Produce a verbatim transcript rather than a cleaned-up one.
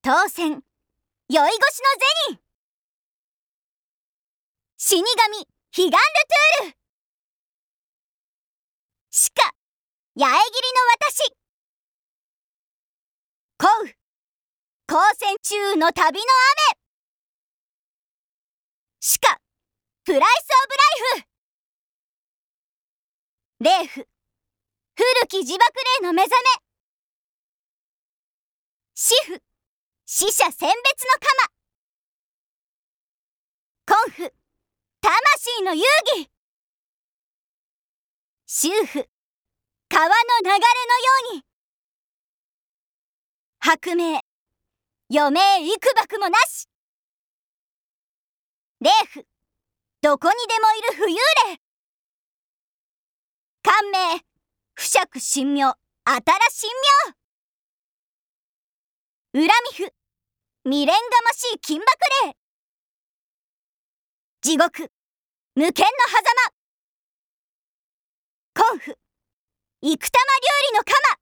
当選酔い越しの銭死神彼岸ルトゥール鹿八重斬りの私降雨光線中の旅の雨鹿プライスオブライフレイフ古き自爆霊の目覚め死婦死者選別の鎌コンフ魂の遊戯修婦川の流れのように薄命余命幾縛もなし霊婦どこにでもいる浮遊霊感銘不釈神妙あたら神妙恨み符未練がましい緊縛霊地獄無間の狭間コンフ生玉流理の鎌